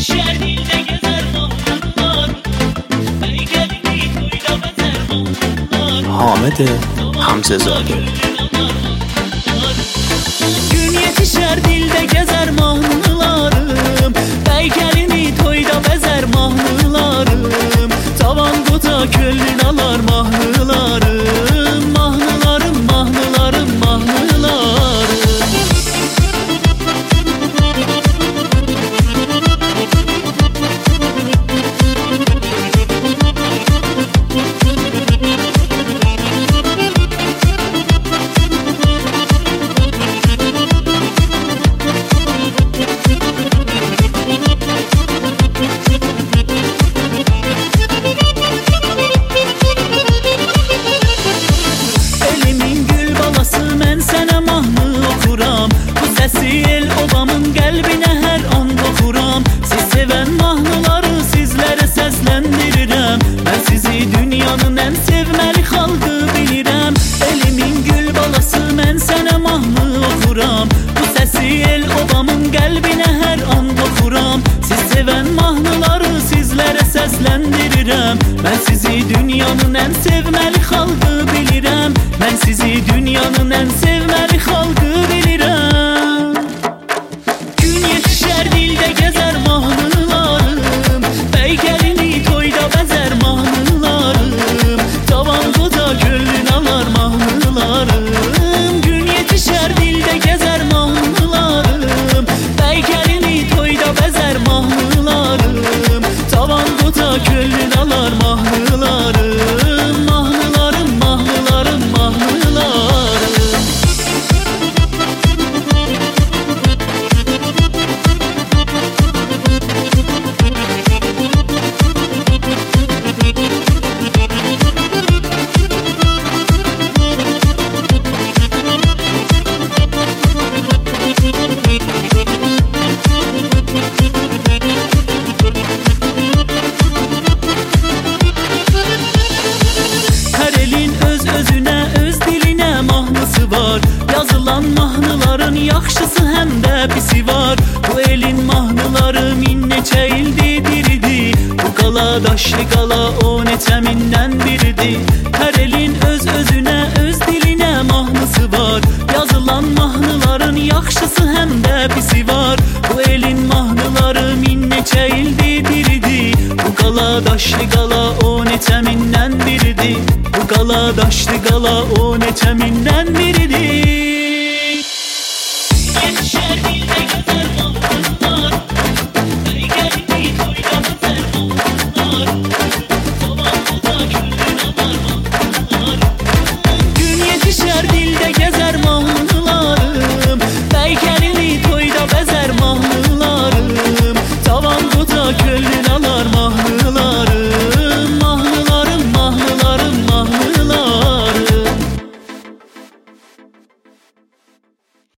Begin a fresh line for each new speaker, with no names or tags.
şehir dilde gezer mahmurlar. Beygelini toyda bezer mahmurlar.
حامد حمزه زاده.
Gün yetişer dilde gezer mahnılarım. Beygelini toyda bezer mahnılarım. Tavan tuta köllün alar mahnılarım. Mahnılarım, mahnılarım, mahnılarım. El obamın kalbine her an dokuram. Siz seven mahnıları sizlere seslendirirem. Ben sizi dünyanın en sevmeli halkı bilirem. Elimin gül balası ben sana mahnı okuram. Bu sesi el obamın kalbine her an dokuram. Siz seven mahnıları sizlere seslendirirem. Ben sizi dünyanın en sevmeli halkı bilirem. Ben sizi dünyanın en sevmeli halkı bilirem. Dilde gezer mahnılarım. Beygelini toyda bezer mahnılarım. Tavan tuta köllün alar mahnılarım. Gün yetişer dilde gezer mahnılarım. Beygelini toyda bezer mahnılarım. Tavan tuta köllün alar mahnılarım. Mahnılarım, mahnılarım, mahnılarım. Yazılan mahnıların yaxşısı hem de pisi var. Bu elin mahnıları min neçə ildi diridi. Bu qala daşlı qala o neçə mindən biridir. Hər elin öz özünə öz dilinə mahnısı var. Yazılan mahnıların yaxşısı hem de pisi var. Bu elin mahnıları min neçə ildi diridi. Bu qala daşlı qala o neçə mindən biridir. Bu qala daşlı qala o neçə mindən biridir. Şehir